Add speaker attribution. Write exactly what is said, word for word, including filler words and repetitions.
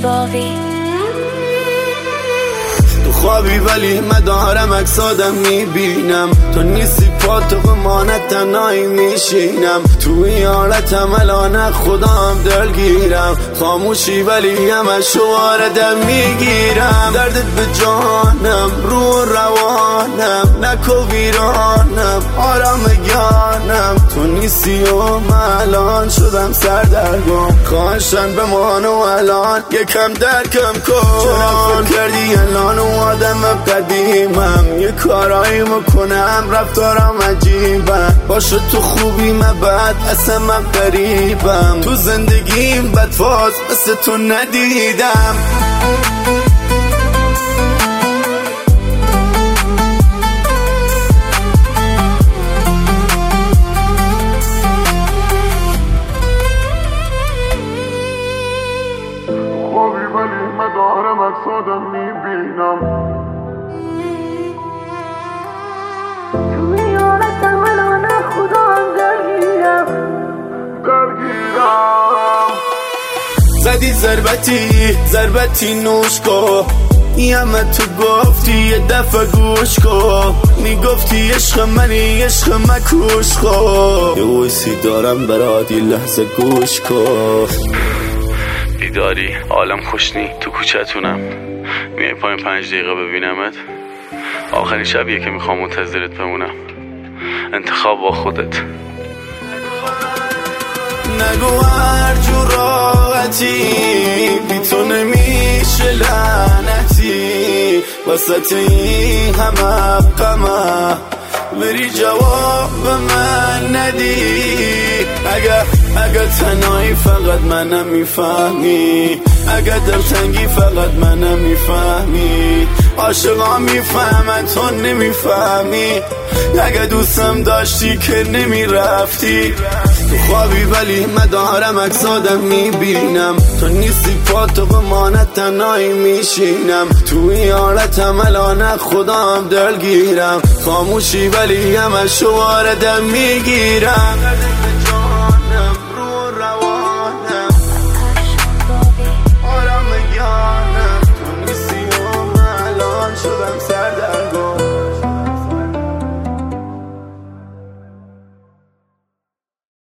Speaker 1: باقی.
Speaker 2: تو خوابی ولی مدارم اکسادم میبینم، تو نیستی پا تو قمانت تنهایی میشینم، تو این حالتم الان خودم دلگیرم، خاموشی ولی همش واردم میگیرم، دردت به جانم رو روانم، نکو ویرانم آرام گانم، تو نیستی و من الان شدم سردرگم، خواهشن بمان و الان یکم درکم کن، چرا فکر کردی الان و آدم قدیمم، یه کارایی میکنم رفتارم عجیبم، باشه تو خوبی من بد اصلا من غریبم، تو زندگیم بدفاز مثل تو ندیدم. خوابی ولی من دارم اکسادم میبینم،
Speaker 1: توی یادتم الان خودم درگیرم
Speaker 2: درگیرم. زدی ضربتی ضربتی نوش کن، یمه تو گفتی یه دفعه گوش کن، میگفتی عشق منی عشق مکوش کن، یه ویسی دارم برات یه لحظه گوش کن.
Speaker 3: بیداری عالم خوشنی تو کوچتونم، میای پایین پنج دقیقه ببینمت، آخرین شبیه که میخوام منتظرت بمونم، انتخاب با خودت.
Speaker 2: نگو هر جور راحتی بی تو نمیشه لعنتی، وسط این همه غمه بری جواب به من ندی، اگر اگر تنهایی فقط منم میفهمی، اگر دلتنگی فقط منم میفهمی، عاشقا میفهمن تو نمیفهمی، اگر دوستم داشتی که نمیرفتی، تو خوابی ولی مدارم اکسادم میبینم، تو نیستی پا تو قمانت تنهایی میشینم، تو این حالتم الان خودم دلگیرم، خاموشی ولی همش واردم میگیرم.